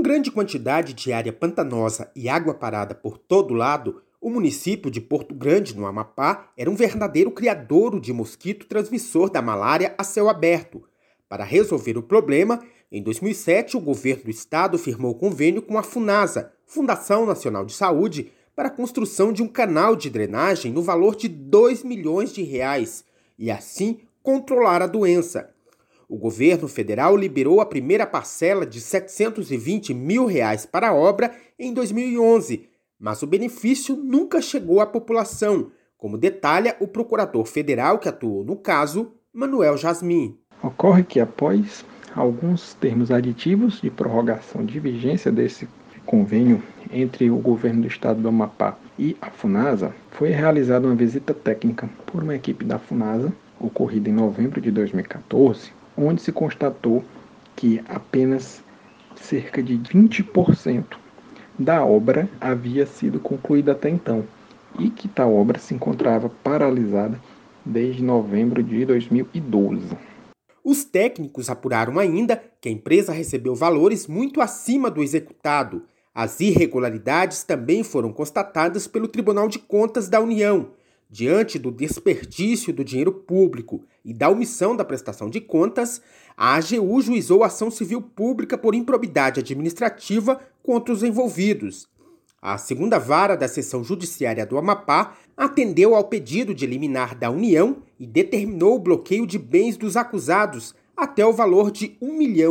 grande quantidade de área pantanosa e água parada por todo lado, o município de Porto Grande, no Amapá, era um verdadeiro criadouro de mosquito transmissor da malária a céu aberto. Para resolver o problema, em 2007, o governo do estado firmou convênio com a FUNASA, Fundação Nacional de Saúde, para a construção de um canal de drenagem no valor de R$ 2 milhões e assim controlar a doença. O governo federal liberou a primeira parcela de R$ 720 mil para a obra em 2011, mas o benefício nunca chegou à população, como detalha o procurador federal que atuou no caso, Manuel Jasmin. Ocorre que após alguns termos aditivos de prorrogação de vigência desse convênio entre o governo do estado do Amapá e a FUNASA, foi realizada uma visita técnica por uma equipe da FUNASA, ocorrida em novembro de 2014, onde se constatou que apenas cerca de 20% da obra havia sido concluída até então e que tal obra se encontrava paralisada desde novembro de 2012. Os técnicos apuraram ainda que a empresa recebeu valores muito acima do executado. As irregularidades também foram constatadas pelo Tribunal de Contas da União. Diante do desperdício do dinheiro público e da omissão da prestação de contas, a AGU juizou ação civil pública por improbidade administrativa contra os envolvidos. A segunda vara da Seção Judiciária do Amapá atendeu ao pedido de liminar da União e determinou o bloqueio de bens dos acusados até o valor de R$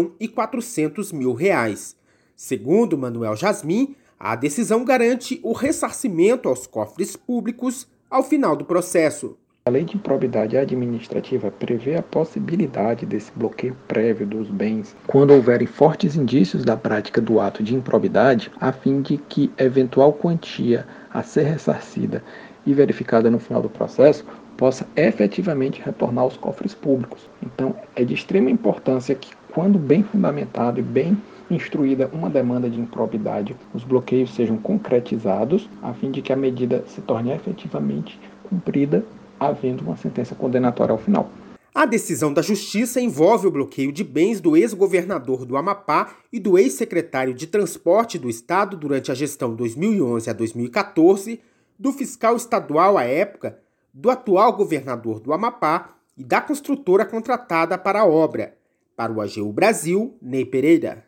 1.400.000. Segundo Manuel Jasmin, a decisão garante o ressarcimento aos cofres públicos ao final do processo. A Lei de Improbidade Administrativa prevê a possibilidade desse bloqueio prévio dos bens quando houverem fortes indícios da prática do ato de improbidade, a fim de que eventual quantia a ser ressarcida e verificada no final do processo possa efetivamente retornar aos cofres públicos. Então, é de extrema importância que, quando bem fundamentado e bem instruída uma demanda de improbidade, os bloqueios sejam concretizados, a fim de que a medida se torne efetivamente cumprida, havendo uma sentença condenatória ao final. A decisão da Justiça envolve o bloqueio de bens do ex-governador do Amapá e do ex-secretário de Transporte do Estado durante a gestão 2011 a 2014, do fiscal estadual à época, do atual governador do Amapá e da construtora contratada para a obra. Para o AGU Brasil, Ney Pereira.